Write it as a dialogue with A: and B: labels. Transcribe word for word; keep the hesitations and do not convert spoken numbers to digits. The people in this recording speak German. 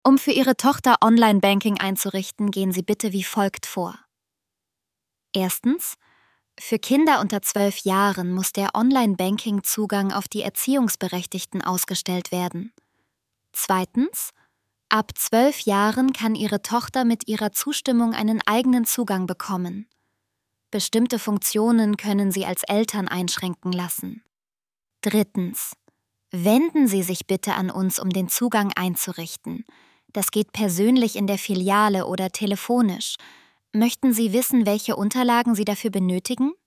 A: Um für Ihre Tochter Online-Banking einzurichten, gehen Sie bitte wie folgt vor. Erstens. Für Kinder unter zwölf Jahren muss der Online-Banking-Zugang auf die Erziehungsberechtigten ausgestellt werden. Zweitens. Ab zwölf Jahren kann Ihre Tochter mit ihrer Zustimmung einen eigenen Zugang bekommen. Bestimmte Funktionen können Sie als Eltern einschränken lassen. Drittens. Wenden Sie sich bitte an uns, um den Zugang einzurichten. Das geht persönlich in der Filiale oder telefonisch. Möchten Sie wissen, welche Unterlagen Sie dafür benötigen?